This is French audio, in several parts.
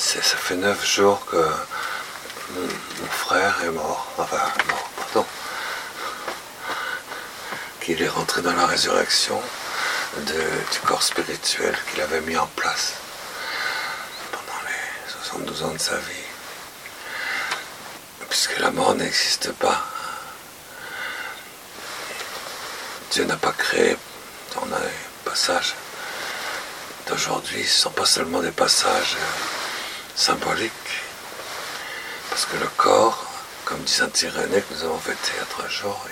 Ça fait 9 jours que mon frère est mort. Enfin, mort, pardon. Qu'il est rentré dans la résurrection du corps spirituel qu'il avait mis en place pendant les 72 ans de sa vie. Puisque la mort n'existe pas. Dieu n'a pas créé. On a des passages d'aujourd'hui, ce ne sont pas seulement des passages symboliques, parce que le corps, comme dit saint Irénée que nous avons fêté il y a 2 jours,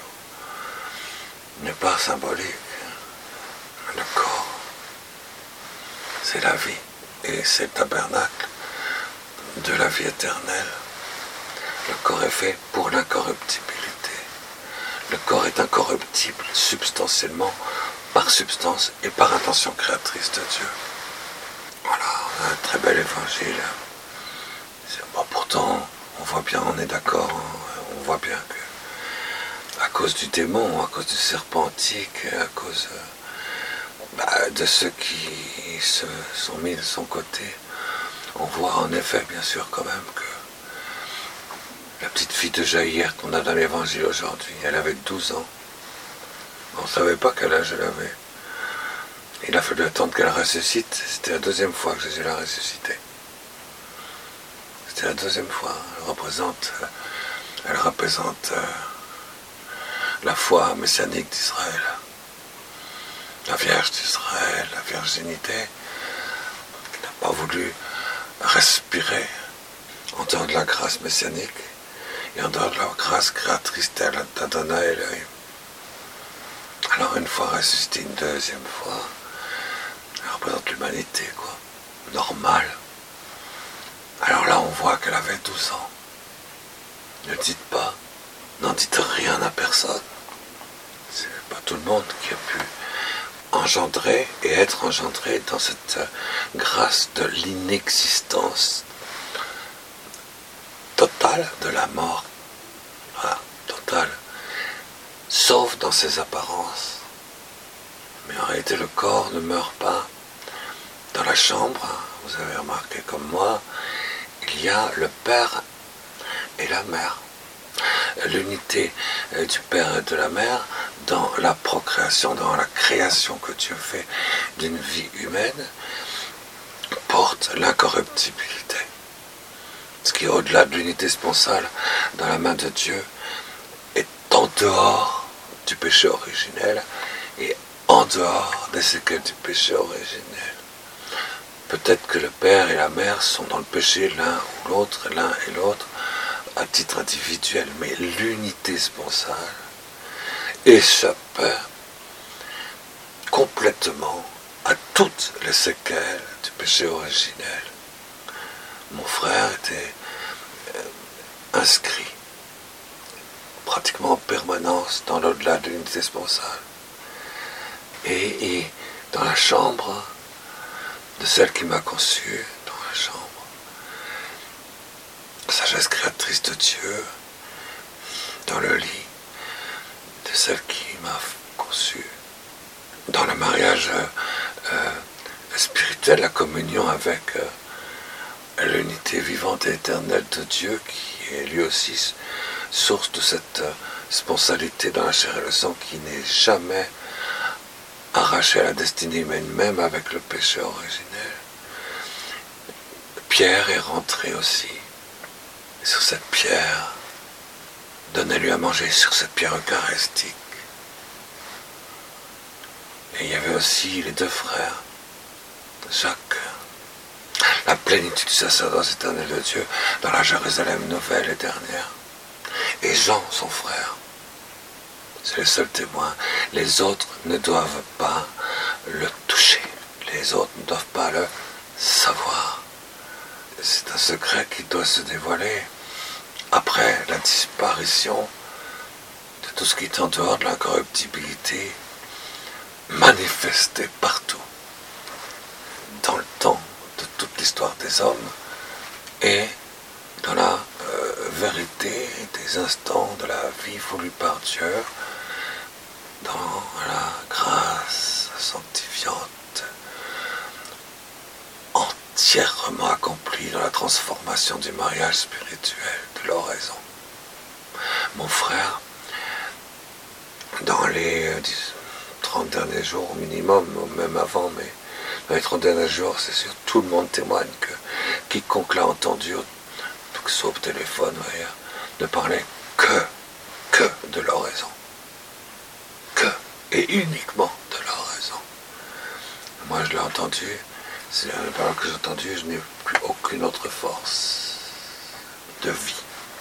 n'est pas symbolique. Le corps, c'est la vie, et c'est le tabernacle de la vie éternelle. Le corps est fait pour l'incorruptibilité. Le corps est incorruptible substantiellement, par substance et par intention créatrice de Dieu. Voilà, on a un très bel évangile. Bon, pourtant, on voit bien, on est d'accord, on voit bien que, à cause du démon, à cause du serpent antique, à cause de ceux qui se sont mis de son côté, on voit en effet, bien sûr, quand même, que la petite fille de Jaïr qu'on a dans l'évangile aujourd'hui, elle avait 12 ans. On ne savait pas quel âge elle avait. Il a fallu attendre qu'elle ressuscite. C'était la 2e fois que Jésus l'a ressuscité. C'était la 2e fois. Elle représente la foi messianique d'Israël. La Vierge d'Israël, la virginité, qui n'a pas voulu respirer en dehors de la grâce messianique et en dehors de la grâce créatrice d'Adonai Elohim. Alors une fois ressuscité, une 2e fois, elle représente l'humanité, quoi, normale. Alors là, on voit qu'elle avait 12 ans. Ne dites pas, n'en dites rien à personne. C'est pas tout le monde qui a pu engendrer et être engendré dans cette grâce de l'inexistence totale de la mort. Voilà, totale. Sauf dans ses apparences. Mais en réalité, le corps ne meurt pas. Dans la chambre, vous avez remarqué comme moi, il y a le père et la mère. L'unité du père et de la mère dans la procréation, dans la création que Dieu fait d'une vie humaine, porte l'incorruptibilité. Ce qui est au-delà de l'unité sponsale dans la main de Dieu est en dehors du péché originel et en dehors des séquelles du péché originel. Peut-être que le père et la mère sont dans le péché l'un ou l'autre, l'un et l'autre, à titre individuel, mais l'unité sponsale échappe complètement à toutes les séquelles du péché originel. Mon frère était inscrit pratiquement en permanence dans l'au-delà de l'unité sponsale. Et dans la chambre de celle qui m'a conçu, dans la chambre, sagesse créatrice de Dieu, dans le lit de celle qui m'a conçu, dans le mariage spirituel, la communion avec l'unité vivante et éternelle de Dieu, qui est lui aussi source de cette sponsalité dans la chair et le sang qui n'est jamais arrachée à la destinée humaine, même avec le péché originel. Pierre est rentré aussi. Et sur cette pierre, donnez-lui à manger sur cette pierre eucharistique. Et il y avait aussi les 2 frères, Jacques, la plénitude du sacerdoce éternel de Dieu dans la Jérusalem nouvelle et dernière. Et Jean, son frère, c'est le seul témoin. Les autres ne doivent pas le toucher. Les autres ne doivent pas le savoir. C'est un secret qui doit se dévoiler après la disparition de tout ce qui est en dehors de l'incorruptibilité, manifestée partout, dans le temps de toute l'histoire des hommes, et dans la vérité des instants de la vie voulue par Dieu, dans la grâce sanctifiante entière entièrement accompli dans la transformation du mariage spirituel de l'oraison. Mon frère, dans les 30 derniers jours au minimum, même avant, mais dans les 30 derniers jours, c'est sûr, tout le monde témoigne que quiconque l'a entendu, que ce soit au téléphone ou ailleurs, ne parlait que de l'oraison. Que et uniquement de l'oraison. Moi, je l'ai entendu, c'est la parole que j'ai entendue, je n'ai plus aucune autre force de vie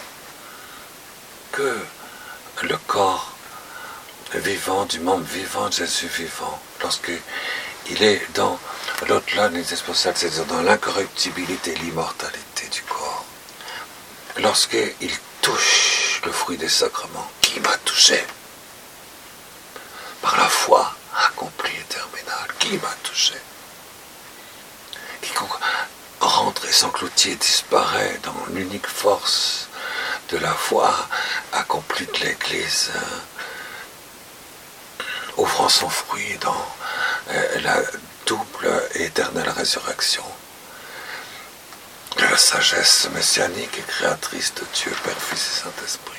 que le corps vivant, du membre vivant de Jésus vivant, lorsqu'il est dans l'au-delà des exponentiels, c'est-à-dire dans l'incorruptibilité et l'immortalité du corps. Lorsqu'il touche le fruit des sacrements, qui m'a touché par la foi accomplie et terminale, qui m'a touché, quiconque rentre et s'engloutit et disparaît dans l'unique force de la foi accomplie de l'Église, ouvrant son fruit dans la double et éternelle résurrection de la sagesse messianique et créatrice de Dieu, Père, Fils et Saint-Esprit.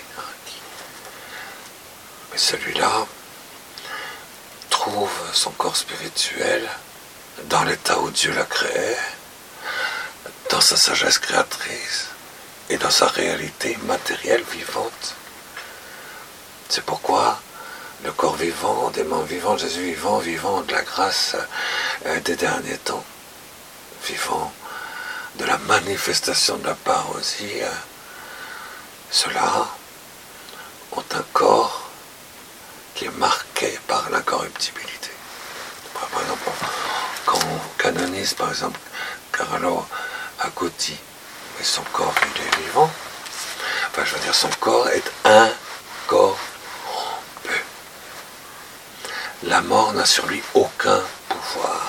Mais celui-là trouve son corps spirituel dans l'état où Dieu l'a créé, dans sa sagesse créatrice et dans sa réalité matérielle vivante. C'est pourquoi le corps vivant, des membres vivants, Jésus vivant, vivant de la grâce des derniers temps, vivant de la manifestation de la part aussi, ceux-là ont un corps qui est marqué par l'incorruptibilité. Par exemple, quand on canonise par exemple Carlo Acutis, mais son corps il est vivant, enfin je veux dire son corps est incorruptible. La mort n'a sur lui aucun pouvoir.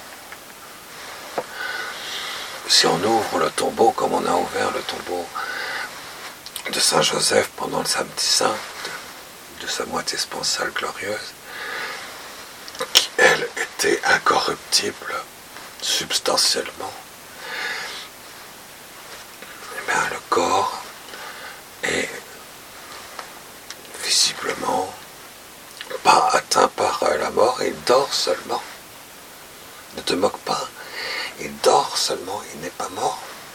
Si on ouvre le tombeau, comme on a ouvert le tombeau de Saint Joseph pendant le samedi saint, de sa moitié sponsale glorieuse, qui, elle, était incorruptible, substantiellement, eh bien, le corps est visiblement pas atteint par la mort, il dort seulement. Ne te moque pas, il dort seulement, il n'est pas mort.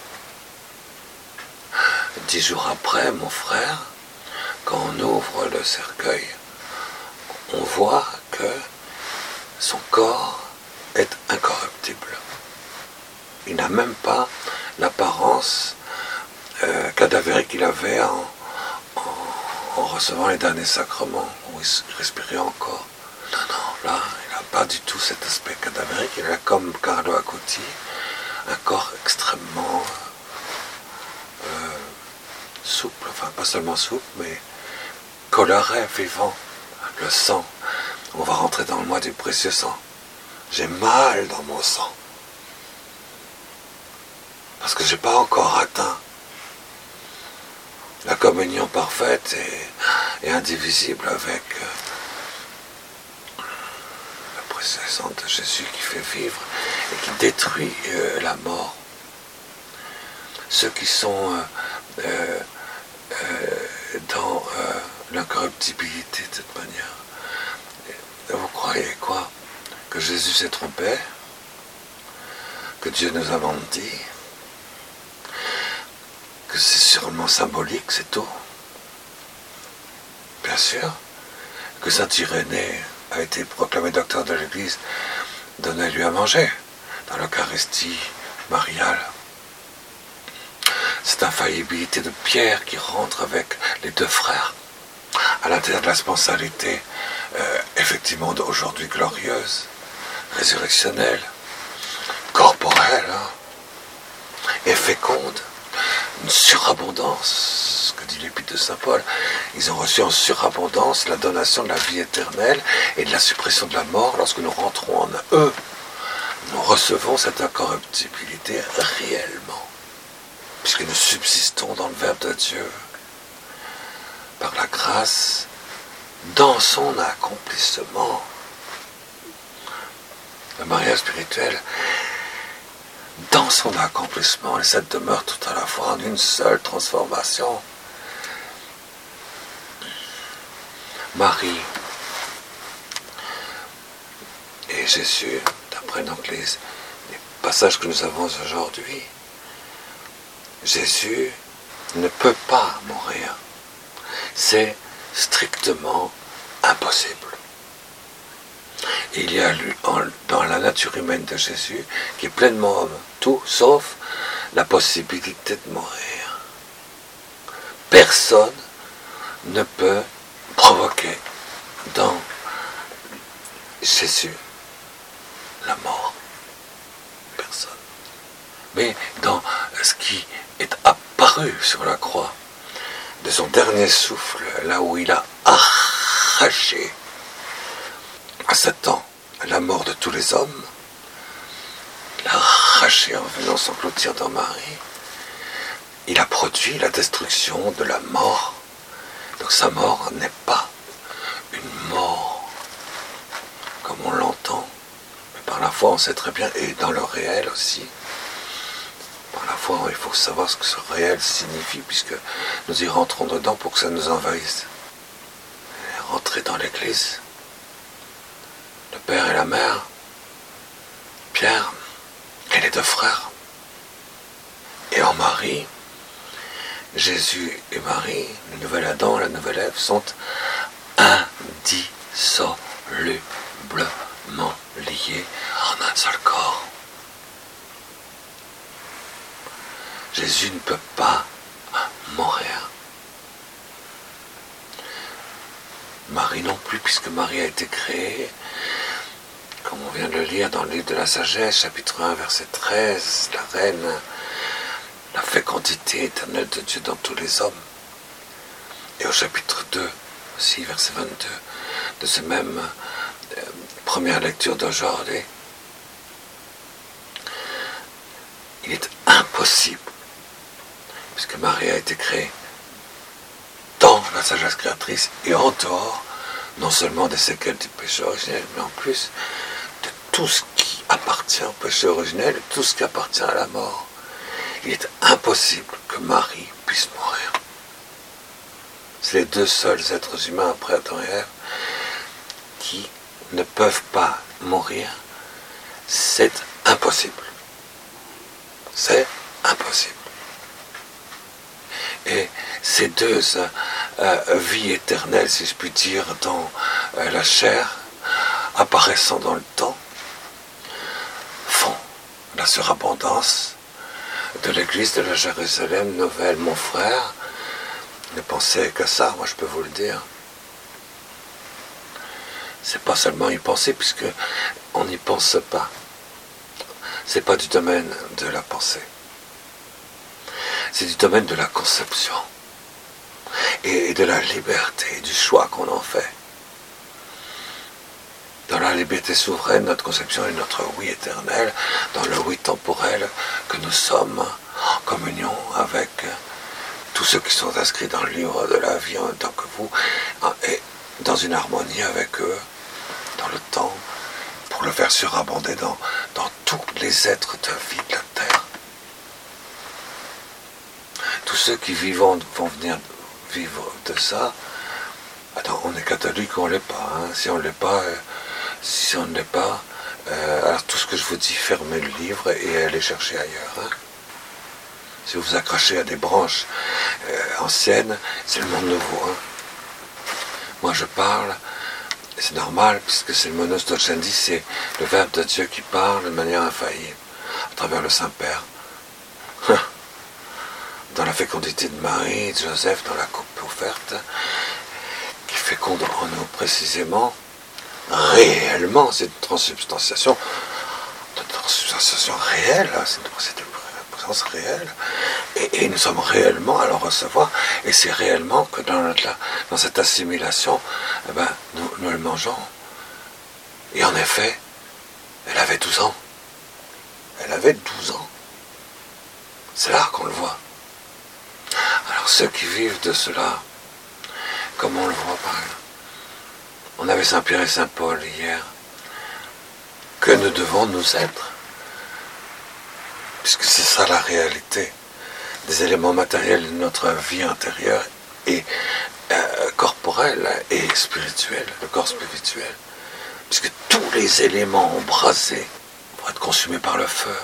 10 jours après, mon frère, quand on ouvre le cercueil, on voit que son corps est incorruptible. Il n'a même pas l'apparence cadavérique qu'il avait en recevant les derniers sacrements, où il respirait encore. Non, là, il n'a pas du tout cet aspect cadavérique. Il a, comme Carlo Acutis, un corps extrêmement souple, enfin pas seulement souple, mais coloré, vivant. Le sang, on va rentrer dans le mois du précieux sang. J'ai mal dans mon sang, parce que je n'ai pas encore atteint la communion parfaite et indivisible avec le précieux sang de Jésus qui fait vivre et qui détruit la mort. Ceux qui sont dans l'incorruptibilité de cette manière, vous croyez quoi? Que Jésus s'est trompé? Que Dieu nous a menti? Que c'est sûrement symbolique, c'est tout? Bien sûr. Que Saint Irénée a été proclamé docteur de l'Église, donnez-lui à manger dans l'Eucharistie mariale. Cette infaillibilité de Pierre qui rentre avec les deux frères à l'intérieur de la sponsalité effectivement d'aujourd'hui glorieuse, résurrectionnelle, corporelle, et féconde. Une surabondance, ce que dit l'épître de Saint Paul. Ils ont reçu en surabondance la donation de la vie éternelle et de la suppression de la mort. Lorsque nous rentrons en eux, nous recevons cette incorruptibilité réellement, puisque nous subsistons dans le Verbe de Dieu par la grâce dans son accomplissement. Le mariage spirituel dans son accomplissement, les 7 demeurent tout à la fois en une seule transformation. Marie et Jésus, d'après donc les passages que nous avons aujourd'hui, Jésus ne peut pas mourir. C'est strictement impossible. Il y a dans la nature humaine de Jésus, qui est pleinement homme, tout sauf la possibilité de mourir. Personne ne peut provoquer dans Jésus la mort. Personne. Mais dans ce qui est apparu sur la croix, de son dernier souffle, là où il a arraché à Satan la mort de tous les hommes, il a arraché en venant s'engloutir dans Marie, il a produit la destruction de la mort. Donc sa mort n'est pas une mort comme on l'entend, mais par la foi on sait très bien, et dans le réel aussi. Par la foi il faut savoir ce que ce réel signifie, puisque nous y rentrons dedans pour que ça nous envahisse. Rentrer dans l'église, le père et la mère, Pierre et les 2 frères, et en Marie, Jésus et Marie, le nouvel Adam, la nouvelle Ève, sont indissolublement liés en un seul corps. Jésus ne peut pas mourir. Marie non plus, puisque Marie a été créée, comme on vient de le lire dans le livre de la sagesse, chapitre 1, verset 13, la reine, la fécondité éternelle de Dieu dans tous les hommes. Et au chapitre 2, aussi, verset 22, de ce même première lecture d'aujourd'hui, il est impossible, puisque Marie a été créée dans la sagesse créatrice et en dehors, non seulement des séquelles du péché originel, mais en plus de tout ce qui appartient au péché originel, et tout ce qui appartient à la mort. Il est impossible que Marie puisse mourir. C'est les 2 seuls êtres humains après Adam et Ève qui ne peuvent pas mourir. C'est impossible. C'est impossible. Et ces 2 vies éternelles, si je puis dire, dans la chair, apparaissant dans le temps, font la surabondance de l'église de la Jérusalem nouvelle. Mon frère, ne pensez qu'à ça, moi je peux vous le dire. C'est pas seulement y penser, puisque on n'y pense pas. C'est pas du domaine de la pensée. C'est du domaine de la conception et de la liberté, du choix qu'on en fait. Dans la liberté souveraine, notre conception est notre oui éternel, dans le oui temporel, que nous sommes en communion avec tous ceux qui sont inscrits dans le livre de la vie en même temps que vous, et dans une harmonie avec eux, dans le temps, pour le faire surabonder dans tous les êtres de vie de la terre. Tous ceux qui vont venir vivre de ça. Attends, on est catholique ou on ne l'est pas. Hein. Si on ne l'est pas, alors tout ce que je vous dis, fermez le livre et allez chercher ailleurs. Hein. Si vous vous accrochez à des branches anciennes, c'est le monde nouveau. Hein. Moi je parle, et c'est normal, puisque c'est le monos docendi, c'est le Verbe de Dieu qui parle de manière infaillible, à travers le Saint-Père. Dans la fécondité de Marie, de Joseph, dans la coupe offerte, qui féconde en nous précisément, réellement, c'est une transubstantiation réelle, c'est une présence réelle, et nous sommes réellement à le recevoir, et c'est réellement que dans cette assimilation, nous le mangeons. Et en effet, elle avait 12 ans. Elle avait 12 ans. C'est là qu'on le voit. Alors ceux qui vivent de cela, comme on le voit par exemple, on avait Saint-Pierre et Saint-Paul hier, que nous devons nous être. puisque c'est ça la réalité des éléments matériels de notre vie intérieure et corporelle et spirituelle, le corps spirituel, puisque tous les éléments embrasés vont être consumés par le feu.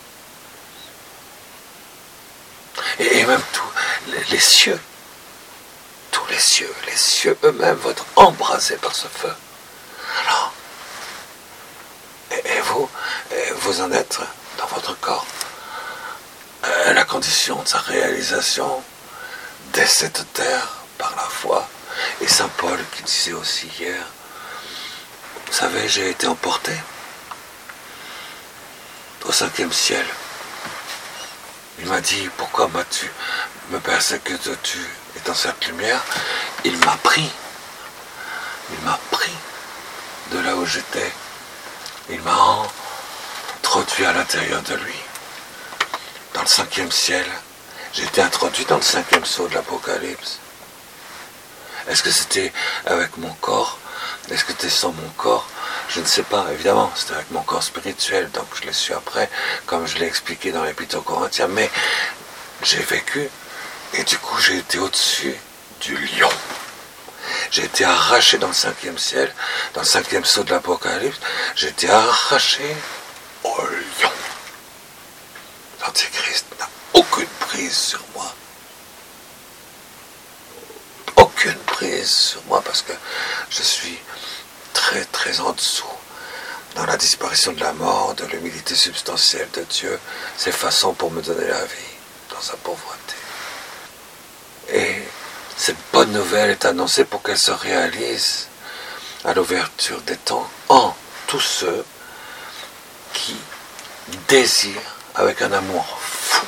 Et même tous les cieux, tous les cieux eux-mêmes vont être embrasés par ce feu. Alors, et vous en êtes dans votre corps la condition de sa réalisation dès cette terre par la foi. Et saint Paul qui disait aussi hier, vous savez, j'ai été emporté au 5e ciel. Il m'a dit, pourquoi m'as-tu me persécutes-tu et dans cette lumière? Il m'a pris de là où j'étais. Il m'a introduit à l'intérieur de lui, dans le 5e ciel. J'ai été introduit dans le 5e sceau de l'Apocalypse. Est-ce que c'était avec mon corps? Est-ce que c'était sans mon corps? Je ne sais pas, évidemment, c'était avec mon corps spirituel, donc je l'ai su après, comme je l'ai expliqué dans l'Épître aux Corinthiens, mais j'ai vécu, et du coup j'ai été au-dessus du lion. J'ai été arraché dans le 5e ciel, dans le 5e sceau de l'Apocalypse, j'ai été arraché au lion. L'Antéchrist n'a aucune prise sur moi. Aucune prise sur moi parce que je suis très très en dessous dans la disparition de la mort, de l'humilité substantielle de Dieu, ses façons pour me donner la vie dans sa pauvreté. Et cette bonne nouvelle est annoncée pour qu'elle se réalise à l'ouverture des temps en tous ceux qui désirent avec un amour fou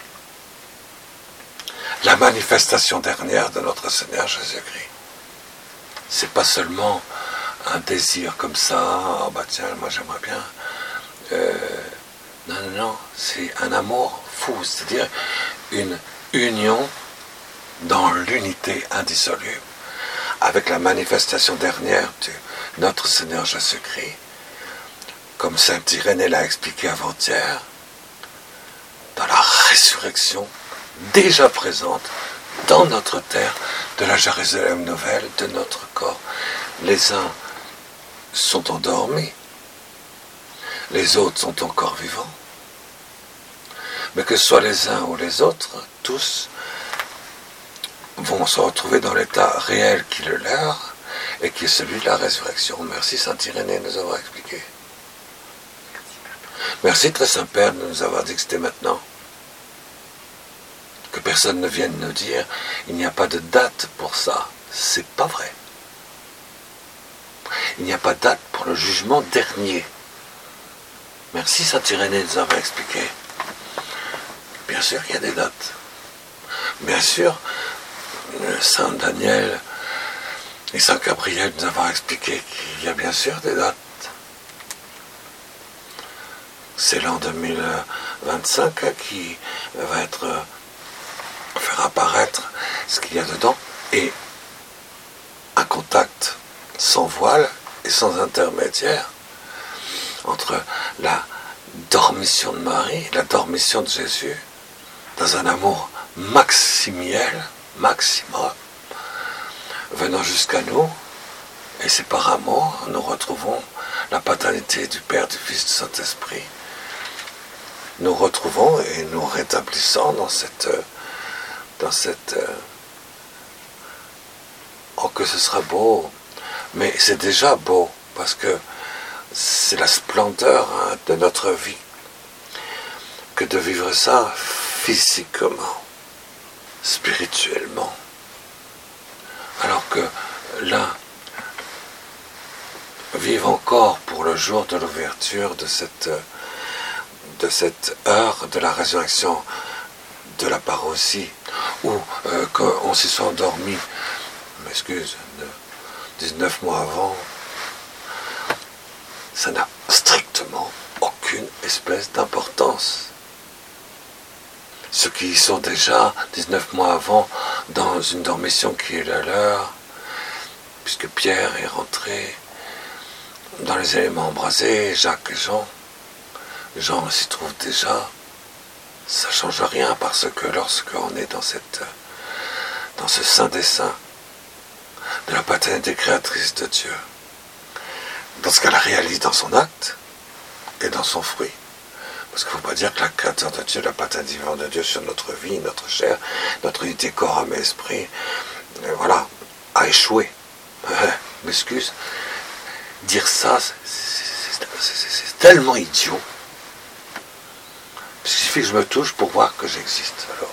la manifestation dernière de notre Seigneur Jésus-Christ. C'est pas seulement un désir comme ça, oh bah tiens, moi j'aimerais bien. Non, c'est un amour fou, c'est-à-dire une union dans l'unité indissoluble avec la manifestation dernière de notre Seigneur Jésus-Christ, comme saint Irénée l'a expliqué avant-hier, dans la résurrection déjà présente dans notre terre de la Jérusalem nouvelle, de notre corps. Les uns sont endormis, les autres sont encore vivants. Mais que ce soit les uns ou les autres, tous vont se retrouver dans l'état réel qui est le leur et qui est celui de la résurrection. Merci saint Irénée de nous avoir expliqué. Merci très Saint-Père de nous avoir dit que c'était maintenant. Que personne ne vienne nous dire il n'y a pas de date pour ça. C'est pas vrai. Il n'y a pas de date pour le jugement dernier. Merci saint Irénée de nous avoir expliqué. Bien sûr qu'il y a des dates. Bien sûr, saint Daniel et saint Gabriel nous avoir expliqué qu'il y a bien sûr des dates. C'est l'an 2025 qui va faire apparaître ce qu'il y a dedans et un contact sans voile et sans intermédiaire entre la dormition de Marie, la dormition de Jésus, dans un amour maximiel, maximum, venant jusqu'à nous, et c'est par amour nous retrouvons la paternité du Père, du Fils, du Saint-Esprit. Nous retrouvons et nous rétablissons dans cette oh que ce sera beau, mais c'est déjà beau parce que c'est la splendeur de notre vie que de vivre ça physiquement, spirituellement, alors que là vivre encore pour le jour de l'ouverture de cette heure de la résurrection de la parousie, où qu'on s'y soit endormi, m'excuse, 19 mois avant, ça n'a strictement aucune espèce d'importance. Ceux qui y sont déjà 19 mois avant dans une dormition qui est la leur, puisque Pierre est rentré dans les éléments embrasés, Jacques et Jean s'y trouvent déjà, ça ne change rien parce que lorsqu'on est dans ce saint des saints de la paternité créatrice de Dieu, dans ce qu'elle réalise dans son acte et dans son fruit. Parce qu'il ne faut pas dire que la créateur de Dieu, la paternité vivante de Dieu sur notre vie, notre chair, notre unité corps, âme et esprit, voilà, a échoué. M'excuse. Dire ça, c'est tellement idiot. Il suffit que je me touche pour voir que j'existe. Alors.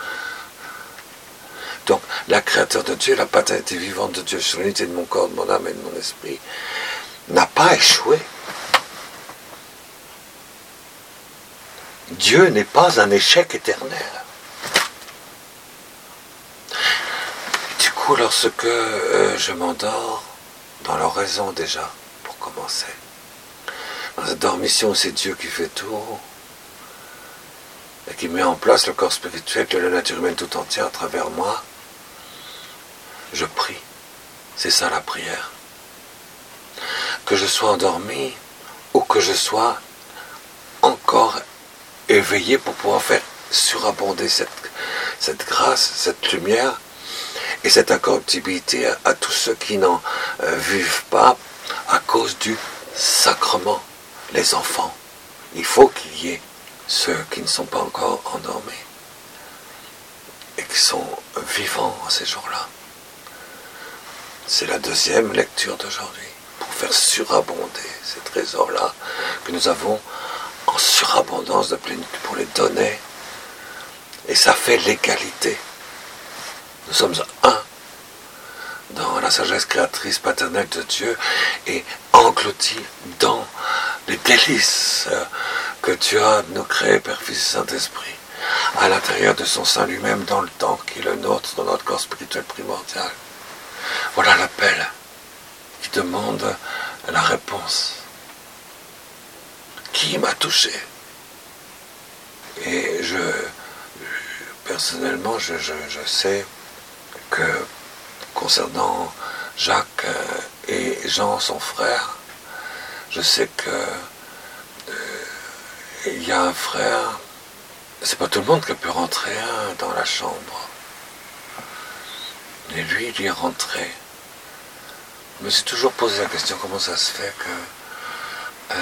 Donc, la créateur de Dieu, la paternité vivante de Dieu sur l'unité de mon corps, de mon âme et de mon esprit, n'a pas échoué. Dieu n'est pas un échec éternel. Du coup, lorsque je m'endors, dans l'oraison déjà, pour commencer, dans cette dormition, c'est Dieu qui fait tout, et qui met en place le corps spirituel de la nature humaine tout entière à travers moi, je prie. C'est ça la prière. Que je sois endormi ou que je sois encore éveillé pour pouvoir faire surabonder cette grâce, cette lumière et cette incorruptibilité à tous ceux qui n'en vivent pas à cause du sacrement, les enfants. Il faut qu'il y ait ceux qui ne sont pas encore endormis et qui sont vivants ces jours-là. C'est la deuxième lecture d'aujourd'hui, pour faire surabonder ces trésors-là que nous avons en surabondance de plénitude, pour les donner. Et ça fait l'égalité. Nous sommes un dans la sagesse créatrice paternelle de Dieu et engloutis dans les délices que Dieu a de nous créer, Père, Fils et Saint-Esprit, à l'intérieur de son sein lui-même, dans le temps qui est le nôtre, dans notre corps spirituel primordial. Voilà l'appel qui demande la réponse. Qui m'a touché? Et personnellement, je sais que concernant Jacques et Jean, son frère, je sais que il y a un frère, c'est pas tout le monde qui peut rentrer dans la chambre. Et lui, il y est rentré. Je me suis toujours posé la question, comment ça se fait que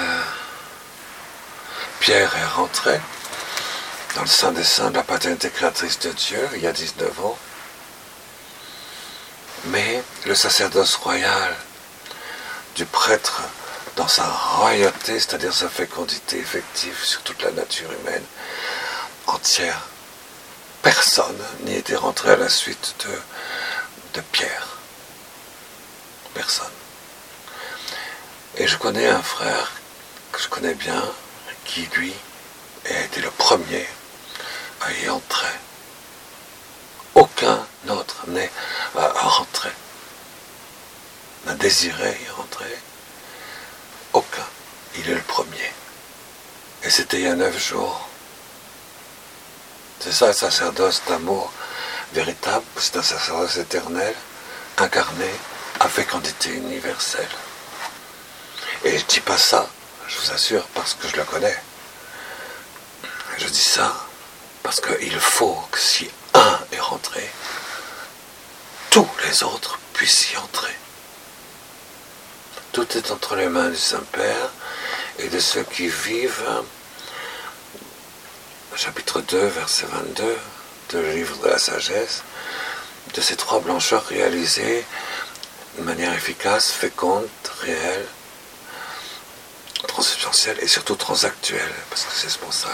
Pierre est rentré dans le sein des saints de la paternité créatrice de Dieu, il y a 19 ans. Mais le sacerdoce royal du prêtre dans sa royauté, c'est-à-dire sa fécondité effective sur toute la nature humaine entière, personne n'y était rentré à la suite de Pierre. Personne. Et je connais un frère que je connais bien, qui lui a été le premier à y entrer. Aucun autre n'est rentré, n'a désiré y rentrer. Aucun. Il est le premier. Et c'était il y a 9 jours. C'est ça le sacerdoce d'amour véritable, c'est un sacerdoce éternel, incarné, à fécondité universelle. Et je ne dis pas ça, je vous assure, parce que je le connais. Je dis ça parce qu'il faut que si un est rentré, tous les autres puissent y entrer. Tout est entre les mains du Saint-Père et de ceux qui vivent, chapitre 2, verset 22, de le livre de la sagesse, de ces 3 blancheurs réalisées de manière efficace, féconde, réelle, transsubstantielle et surtout transactuelle, parce que c'est responsable.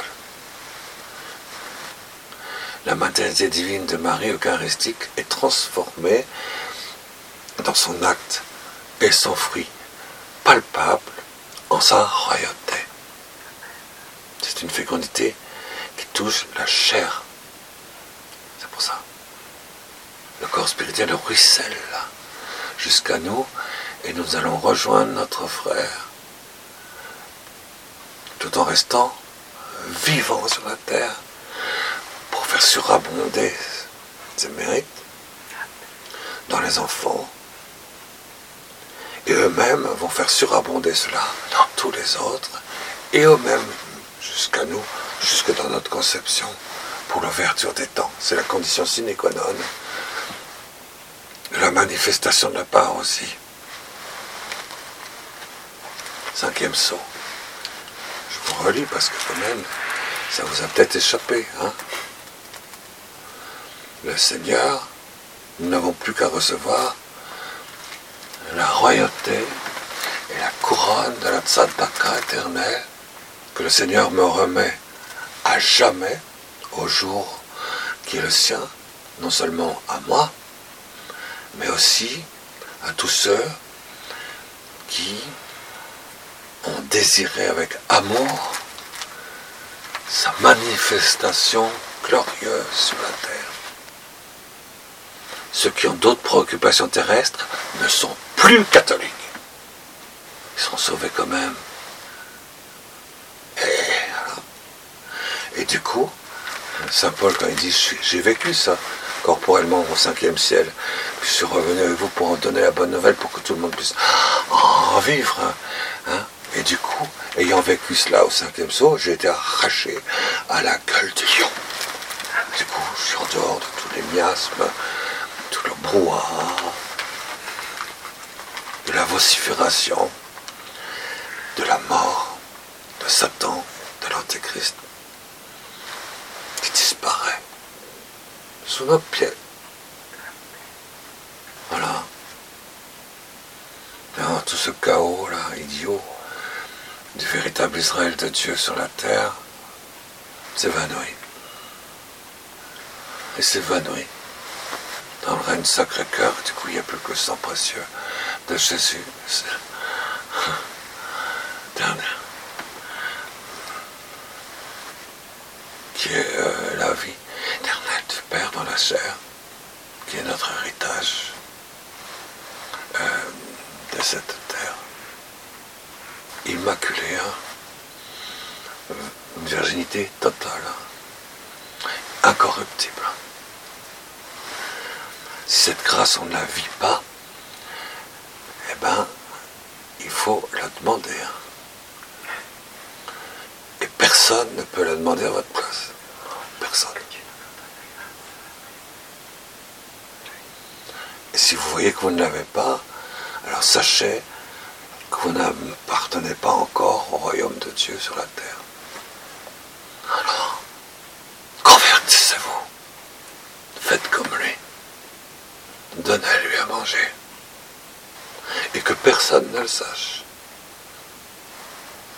La maternité divine de Marie eucharistique est transformée dans son acte et son fruit palpable en sa royauté. C'est une fécondité qui touche la chair. C'est pour ça. Le corps spirituel ruisselle jusqu'à nous et nous allons rejoindre notre frère tout en restant vivants sur la terre pour faire surabonder ses mérites dans les enfants. Et eux-mêmes vont faire surabonder cela dans tous les autres, et eux-mêmes, jusqu'à nous, jusque dans notre conception, pour l'ouverture des temps. C'est la condition sine qua non de la manifestation de la part aussi. 5e saut. Je vous relis parce que quand même, ça vous a peut-être échappé. Hein? Le Seigneur, nous n'avons plus qu'à recevoir la royauté et la couronne de la tzedaka éternelle que le Seigneur me remet à jamais au jour qui est le sien, non seulement à moi, mais aussi à tous ceux qui ont désiré avec amour sa manifestation glorieuse sur la terre. Ceux qui ont d'autres préoccupations terrestres ne sont plus catholiques. Ils sont sauvés quand même. Et du coup, Saint Paul, quand il dit « j'ai vécu ça corporellement au 5e ciel, puis je suis revenu avec vous pour en donner la bonne nouvelle, pour que tout le monde puisse en vivre. Hein » Et du coup, ayant vécu cela au 5e saut, j'ai été arraché à la gueule du lion. Du coup, je suis en dehors de tous les miasmes, tout le brouhaha, de la vocifération, de la mort, de Satan, de l'Antéchrist, qui disparaît sous nos pieds. Voilà. Dans tout ce chaos là, idiot, du véritable Israël de Dieu sur la terre, s'évanouit. Et s'évanouit dans le règne Sacré-Cœur. Du coup, il n'y a plus que le sang précieux de Jésus. Qui est la vie éternelle du Père dans la chair, qui est notre héritage de cette terre. Immaculée, hein? Une virginité totale, hein? Incorruptible. Si cette grâce on ne la vit pas, eh ben, il faut la demander. Hein? Et personne ne peut la demander à votre place. Personne. Et si vous voyez que vous ne l'avez pas, alors sachez que vous n'appartenez pas encore au royaume de Dieu sur la terre. Alors, convertissez-vous. Faites comme lui. Donnez-lui à manger. Et que personne ne le sache.